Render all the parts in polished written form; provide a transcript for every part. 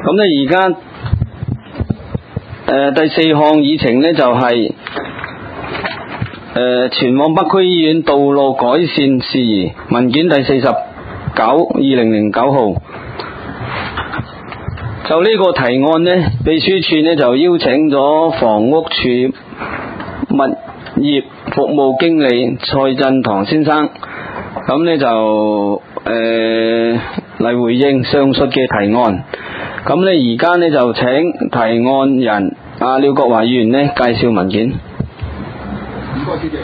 咁咧而家第4項議程咧就係前往北區醫院道路改善事宜文件第49/2009號。就呢個提案呢，秘書處呢就邀請咗房屋處物業服務經理蔡振堂先生，咁呢就嚟回應上述嘅提案。咁呢而家呢就請提案人廖國華議員呢介紹文件。 唔該主席。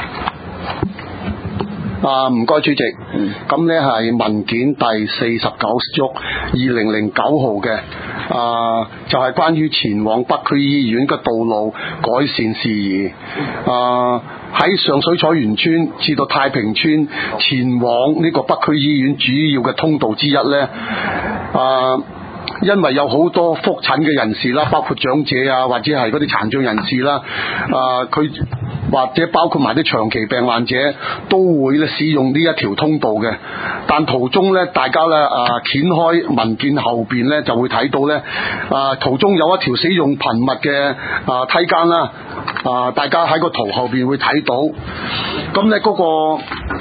唔該主席。咁呢係文件第49/2009號嘅。就係關於前往北區醫院嘅道路改善事宜。喺上水彩園村至到太平村前往呢個北區醫院主要嘅通道之一呢，因為有好多復診嘅人士啦，包括長者啊，或者係嗰啲殘障人士啦，佢或者包括埋啲長期病患者都會咧使用呢一條通道嘅。但途中咧，大家咧掀開文件後邊咧就會睇到咧，途中有一條使用頻密嘅梯間啦，大家喺個圖後邊會睇到。咁咧嗰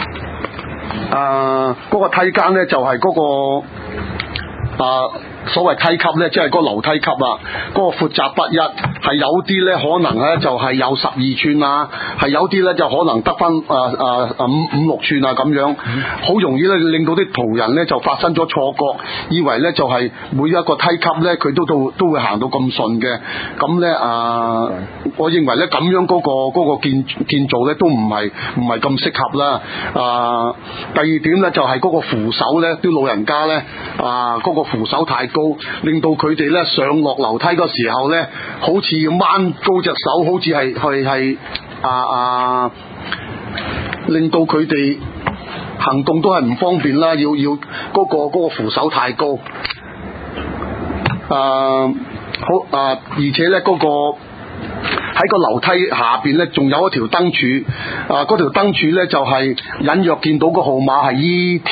個梯間咧就係嗰個所謂梯級咧，即係嗰個樓梯級啊，嗰個闊窄不一，係有啲咧可能咧就係有12寸啊，係有啲咧就可能得翻5、6寸啊咁樣，好容易咧令到啲途人咧就發生咗錯覺，以為咧就係每一個梯級咧佢都會行到咁順嘅，咁咧我認為咧咁樣嗰個建造咧都唔係咁適合啦。第二點咧就係嗰個扶手咧，啲老人家咧嗰個扶手太高，令到佢哋咧上落樓梯嗰時候咧，好似要掹高隻手，好似係令到佢哋行動都係唔方便啦。要嗰個扶手太高，而且咧嗰個喺個樓梯下邊咧，仲有一條燈柱，嗰條燈柱咧就係隱約見到個號碼係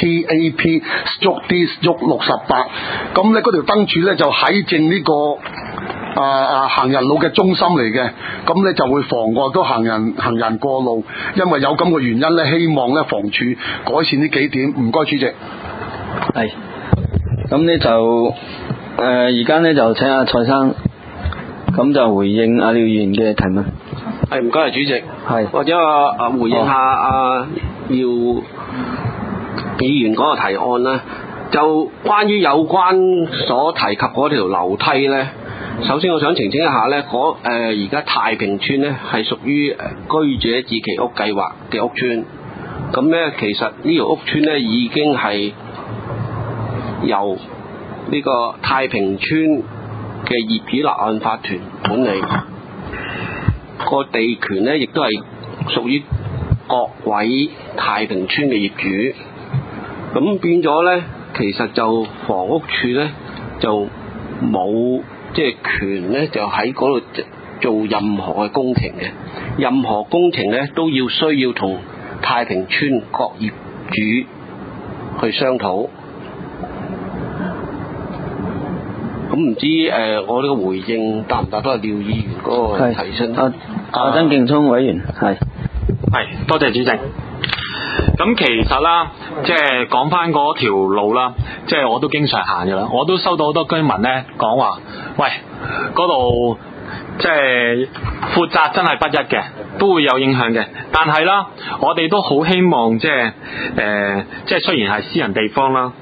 ETAP/D/68，咁咧嗰條燈柱咧就喺正呢個行人路嘅中心嚟嘅，咁咧就會妨礙到行人過路，因為有咁嘅原因咧，希望咧房署改善呢幾點。唔該主席。 係，咁咧就而家咧就請阿蔡生。咁就回應廖議員嘅提問。 係，唔該，主席。 係。 或者回應下廖議員嗰個提案啦。就關於有關所提及嗰條樓梯咧，首先我想澄清一下咧，而家太平村咧係屬於居者自其屋計劃嘅屋邨。咁咧其實呢條屋邨咧已經係由呢個太平村嘅業主立案法團管理，個地權咧亦都係屬於各位太平村嘅業主，咁變咗咧，其實就房屋處咧就冇權咧，就喺嗰度做任何嘅工程嘅，任何工程咧都需要同太平村各業主去商討。咁唔知我呢個回應答唔答到廖議員嗰個提出？ 曾勁聰委員係多謝主席。咁其實啦，即係講翻嗰條路啦，即係我都經常行嘅啦，我都收到好多居民咧講話，喂，嗰度即係闊窄真係不一嘅，都會有影響嘅。但係啦，我哋都好希望即係雖然係私人地方啦，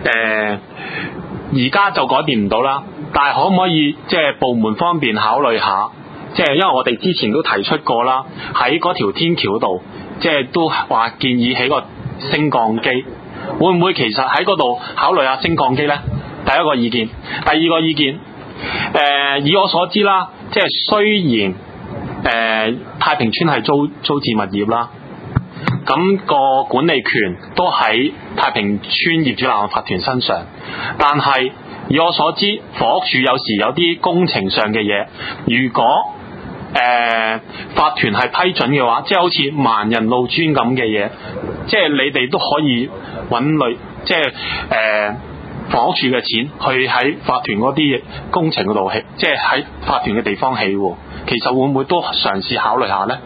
而家就改變唔到啦，但係可唔可以即係部門方面考慮下？即係因為我哋之前都提出過啦，喺嗰條天橋度，即係都話建議起個升降機，會唔會其實喺嗰度考慮下升降機呢？第一個意見，第二個意見，以我所知啦，即係雖然太平村係租置物業啦，咁個管理權都喺太平村業主立案法團身上，但係以我所知，房屋署有時有啲工程上嘅嘢，如果法團係批准嘅話，即係好似盲人路磚咁嘅嘢，即係你哋都可以揾類，即係房屋署嘅錢去喺法團嗰啲工程嗰度起，即係喺法團嘅地方起喎。其實會唔會都嘗試考慮下咧？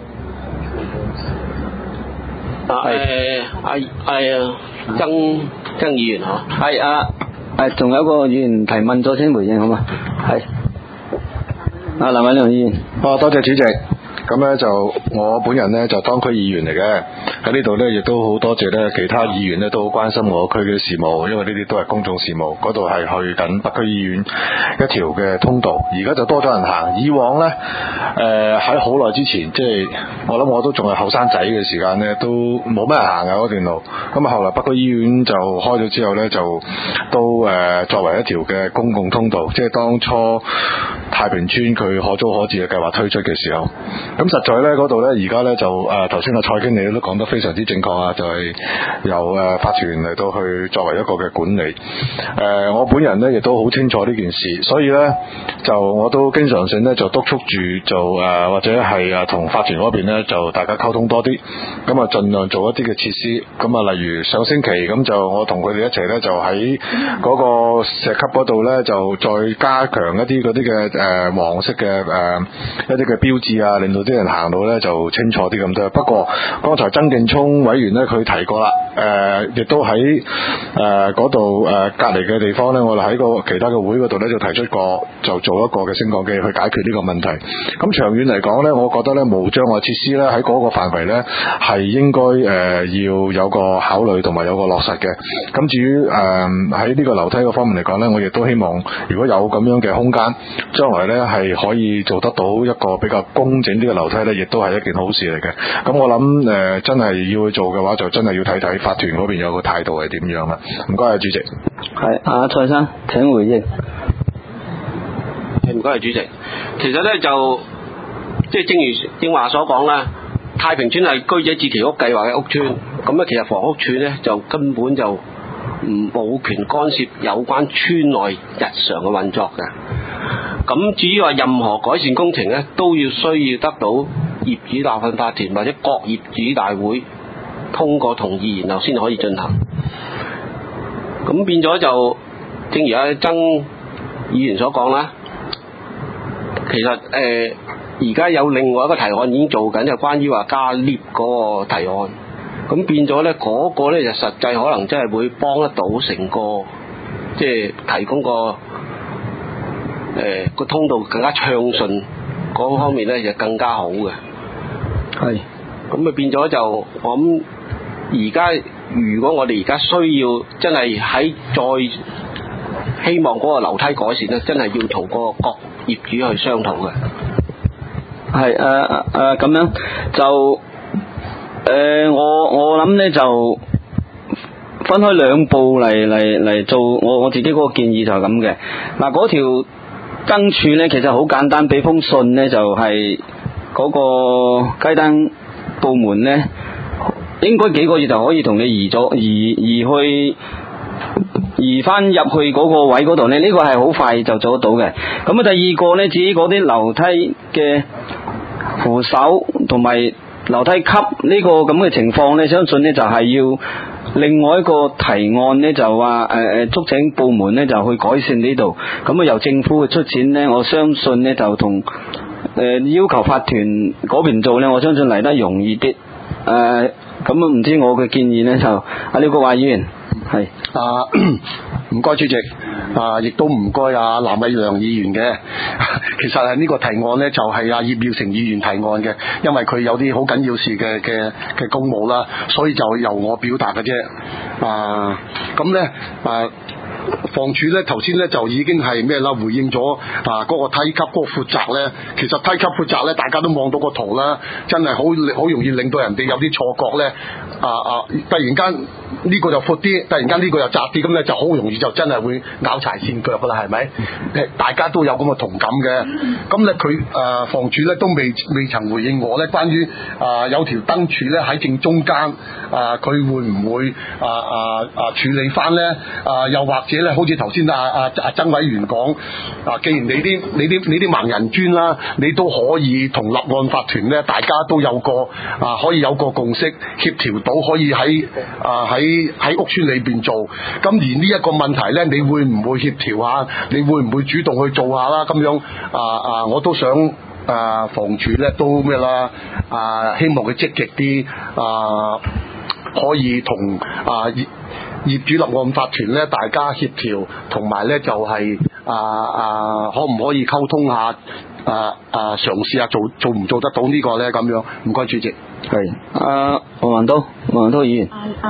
曾議員嗬， 係仲有一個議員提問咗先回應好嘛？係林偉亮議員。 多謝主席。咁咧就我本人咧就當區議員嚟嘅，喺呢度咧亦都好多謝咧其他議員咧都好關心我區嘅事務，因為呢啲都係公眾事務。嗰度係去緊北區醫院一條嘅通道，而家就多咗人行。以往咧喺好耐之前，即係我諗我都仲係後生仔嘅時間咧，都冇咩人行嘅嗰段路。咁啊後來北區醫院就開咗之後咧，就都作為一條嘅公共通道，即係當初太平村佢可租可置嘅計劃推出嘅時候。咁實在咧嗰度咧，而家咧就頭先阿蔡經理都講得非常之正確啊，就係由法團嚟到去作為一個嘅管理。我本人咧亦都好清楚呢件事，所以咧就我都經常性咧就督促住就或者係同法團嗰邊咧就大家溝通多啲，咁啊盡量做一啲嘅設施。咁啊例如上星期咁就我同佢哋一齊咧就喺嗰個石級嗰度咧就再加強一啲嗰啲嘅黃色嘅一啲嘅標誌啊，令到啲人行到咧就清楚啲咁多。不過剛才曾勁聰委員咧佢提過啦，亦都喺嗰度隔離嘅地方咧，我哋喺個其他嘅會嗰度咧就提出過，就做一個嘅升降機去解決呢個問題。咁長遠嚟講咧，我覺得咧無障礙設施咧喺嗰個範圍咧係應該要有個考慮同埋有個落實嘅。咁至於喺呢個樓梯嗰方面嚟講咧，我亦都希望如果有咁樣嘅空間，將來咧係可以做得到一個比較工整啲嘅樓梯咧，亦都係一件好事嚟嘅。咁我諗真係要去做嘅話，就真係要睇睇法團嗰邊有個態度係點樣啦。唔該，主席。 係蔡生請回應。 唔該，主席。其實咧就即係正如正話所講啦，太平村係居者置其屋計劃嘅屋村，咁咧其實房屋署咧就根本就冇權干涉有關村內日常嘅運作嘅。咁至於話任何改善工程咧，都要需要得到業主立案法團或者各業主大會通過同意，然後先可以進行。咁變咗就正如阿曾議員所講啦，其實而家有另外一個提案已經做緊，就關於話加 lift 嗰個提案。咁變咗咧，嗰個咧就實際可能真係會幫得到成個，即係提供個個通道更加暢順嗰方面咧，就更加好嘅。係。咁啊變咗就我諗，而家如果我哋而家需要真係喺再希望嗰個樓梯改善咧，真係要同個各業主去商討嘅。 係咁樣就我諗咧就分開兩步嚟做我自己嗰個建議就係咁嘅。嗱，嗰條燈柱咧其實好簡單，俾封信咧就係嗰個雞蛋部門咧，應該幾個月就可以同你移翻入去嗰個位嗰度咧，呢個係好快就做得到嘅。咁啊，第二個咧，至於嗰啲樓梯嘅扶手同埋樓梯級呢個咁嘅情況咧，相信咧就係要另外一個提案咧，就話促請部門咧就去改善呢度。咁啊，由政府去出錢咧，我相信咧就同要求法團嗰邊做咧，我相信嚟得容易啲。咁啊，唔知我嘅建議咧就阿廖國華議員係唔該主席，亦都唔該藍偉亮議員嘅。其實係呢個提案咧，就係葉耀成議員提案嘅，因為佢有啲好緊要事嘅公務啦，所以就由我表達嘅啫。咁咧房署咧頭先咧就已經係咩啦，回應咗嗰個梯級嗰個闊窄咧。其實梯級闊窄咧，大家都望到個圖啦，真係好容易令到人哋有啲錯覺咧。突然間呢個就闊啲，突然間呢個又窄啲，咁咧就好容易就真係會拗柴線腳噶啦，係咪？大家都有咁嘅同感嘅。咁咧佢房署咧都未曾回應我咧，關於有條燈柱咧喺正中間，佢會唔會處理翻咧？又或者者咧，好似頭先阿曾委員講，既然你啲盲人專啦，你都可以同立案法團咧，大家都有個可以有個共識，協調到可以喺屋邨裏邊做。咁而呢一個問題咧，你會唔會協調下？你會唔會主動去做下啦？咁樣我都想房署咧都咩啦？希望佢積極啲可以同業主立案法團咧，大家協調，同埋咧就係可唔可以溝通下嘗試下做唔做得到呢個咧？咁樣唔該主席。 係黃文都議員。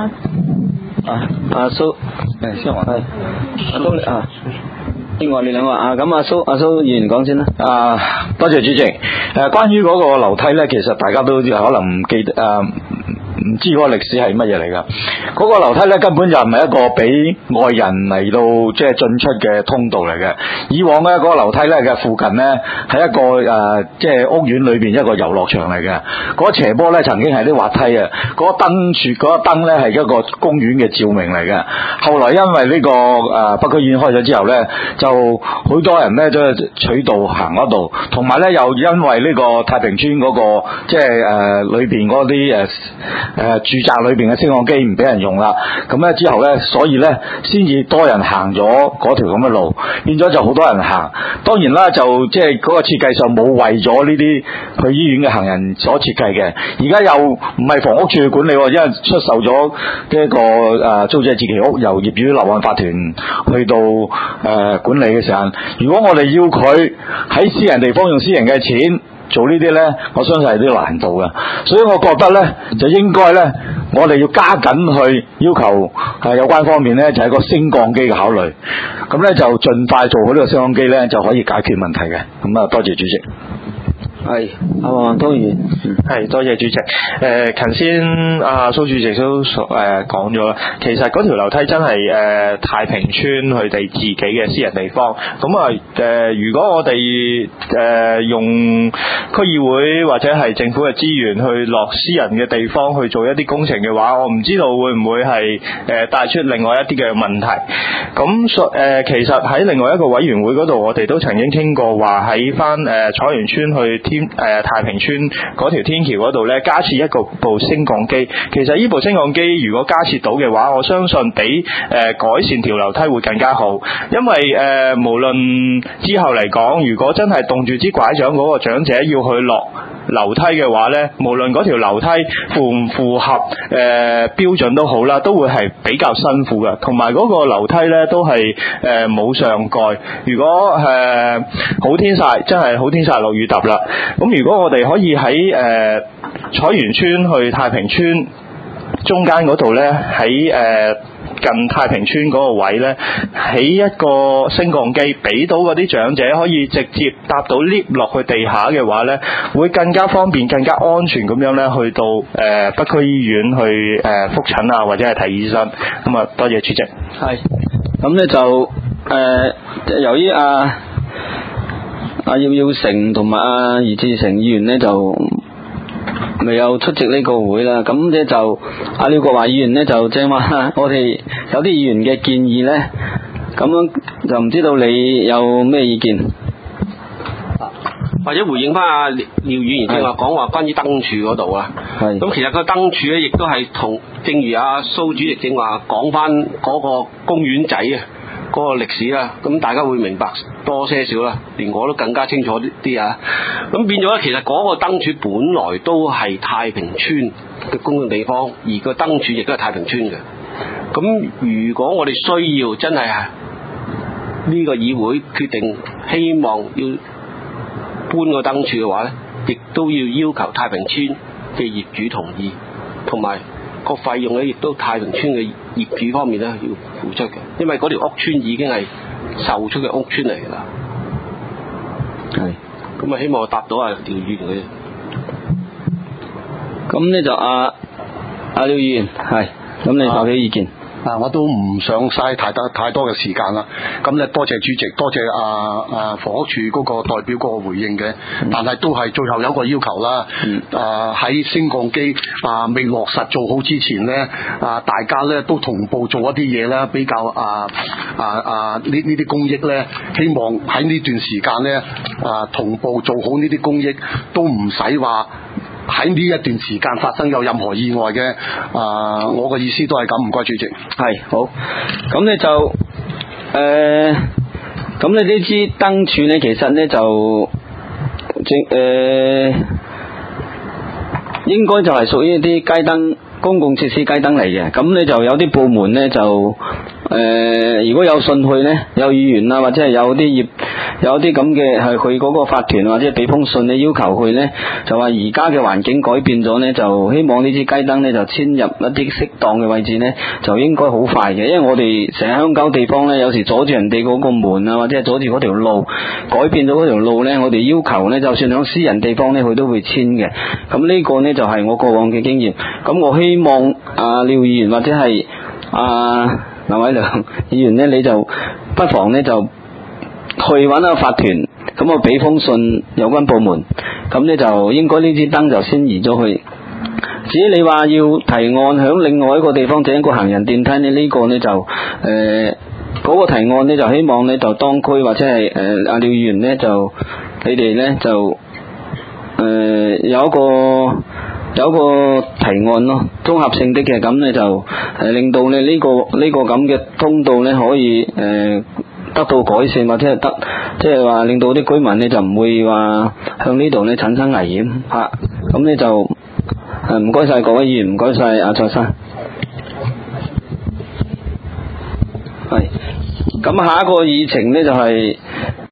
阿蘇先話係阿蘇另外你兩個咁阿蘇議員講先啦。 多謝主席。關於嗰個樓梯咧，其實大家都可能唔記得唔知嗰個歷史係乜嘢嚟㗎？嗰個樓梯咧根本就唔係一個俾外人嚟到即係進出嘅通道嚟嘅。以往咧嗰個樓梯咧嘅附近咧係一個即係屋苑裏邊一個遊樂場嚟嘅。嗰個斜坡咧曾經係啲滑梯啊，嗰個燈咧係一個公園嘅照明嚟嘅。後來因為呢個北區醫院開咗之後咧，就好多人咧都取道行嗰度，同埋咧又因為呢個太平村嗰個即係裏邊嗰啲住宅裏邊嘅升降機唔俾人用啦，咁咧之後咧，所以咧先至多人行咗嗰條咁嘅路，變咗就好多人行。當然啦，就即係嗰個設計上冇為咗呢啲去醫院嘅行人所設計嘅。而家又唔係房屋處去管理，因為出售咗呢一個租者置其屋，由業主立案法團去到管理嘅時候，如果我哋要佢喺私人地方用私人嘅錢做呢啲呢，我相信係啲難度嘅，所以我覺得呢，就應該呢，我哋要加緊去要求有關方面呢，就係個升降機嘅考慮，咁呢，就盡快做好呢個升降機呢，就可以解決問題嘅。咁多謝主席。 係黃都議員。 係多謝主席。頭先蘇主席都講咗啦，其實嗰條樓梯真係太平村佢哋自己嘅私人地方。咁如果我哋用區議會或者係政府嘅資源去落私人嘅地方去做一啲工程嘅話，我唔知道會唔會係帶出另外一啲嘅問題。咁其實喺另外一個委員會嗰度，我哋都曾經傾過話喺翻彩園村去太平村嗰條天橋嗰度咧，加設部升降機。其實呢部升降機如果加設到嘅話，我相信比改善條樓梯會更加好。因為無論之後嚟講，如果真係棟住支拐杖嗰個長者要去落樓梯嘅話咧，無論嗰條樓梯符唔符合標準都好啦，都會係比較辛苦嘅。同埋嗰個樓梯咧都係冇上蓋。如果好天曬，真係好天曬落雨揼啦。咁如果我哋可以喺彩園村去太平村中間嗰度咧，喺近太平村嗰個位咧，起一個升降機，俾到嗰啲長者可以直接搭到 lift 落去地下嘅話咧，會更加方便、更加安全咁樣咧，去到北區醫院去覆診啊，或者係睇醫生。咁多謝主席。 係，咁咧就由於耀成同埋余志成議員咧就未有出席呢個會啦，咁咧就廖國華議員咧就正話我哋有啲議員嘅建議咧，咁樣就唔知道你有咩意見？ 或者回應翻廖議員正話講話關於燈柱嗰度啊，咁其實個燈柱咧亦都係同正如蘇主席正話講翻嗰個公園仔啊嗰個歷史啦，咁大家會明白多些少啦，連我都更加清楚啲啊。咁變咗咧，其實嗰個燈柱本來都係太平村嘅公共地方，而個燈柱亦都係太平村嘅。咁如果我哋需要真係呢個議會決定希望要搬個燈柱嘅話咧，亦都要要求太平村嘅業主同意，同埋個費用咧，亦都太平村嘅業主方面咧要付出嘅，因為嗰條屋村已經係售出嘅屋村嚟㗎啦。係，咁希望我答到廖議員嘅。 咁咧就廖議員係，咁你發表意見。 我都唔想嘥太多嘅時間啦。咁咧多謝主席，多謝房屋處嗰個代表嗰個回應嘅，但係都係最後有一個要求啦。喺升降機未落實做好之前咧，大家咧都同步做一啲嘢啦，比較呢啲公益咧，希望喺呢段時間咧同步做好呢啲公益，都唔使話喺呢一段時間發生有任何意外嘅。我嘅意思都係咁，唔該主席。 係好，咁咧就咁咧呢支燈柱咧，其實咧就應該就係屬於一啲街燈公共設施街燈嚟嘅。咁咧就有啲部門咧就如果有信去咧，有議員啊或者係有啲咁嘅係佢嗰個法團或者俾封信咧要求佢咧，就話而家嘅環境改變咗咧，就希望呢支街燈咧就遷入一啲適當嘅位置咧，就應該好快嘅。因為我哋成日香港地方咧，有時阻住人哋嗰個門啊，或者係阻住嗰條路，改變咗嗰條路咧，我哋要求咧，就算響私人地方咧，佢都會遷嘅。咁呢個咧就係我過往嘅經驗。咁我希望廖議員或者係林偉良議員咧，你就不妨咧就去揾個法團，咁我俾封信有關部門，咁咧就應該呢支燈就先移咗去。至於你話要提案響另外一個地方整一個行人電梯咧，呢個咧就嗰個提案咧就希望咧就當區或者係廖議員咧就你哋咧就有一個提案咯，綜合性的嘅，咁咧就令到咧呢個咁嘅通道咧可以得到改善，或者係即係話令到啲居民咧就唔會話向呢度咧產生危險吓。咁咧就唔該晒各位議員，唔該晒阿蔡生。係，咁下一個議程咧就係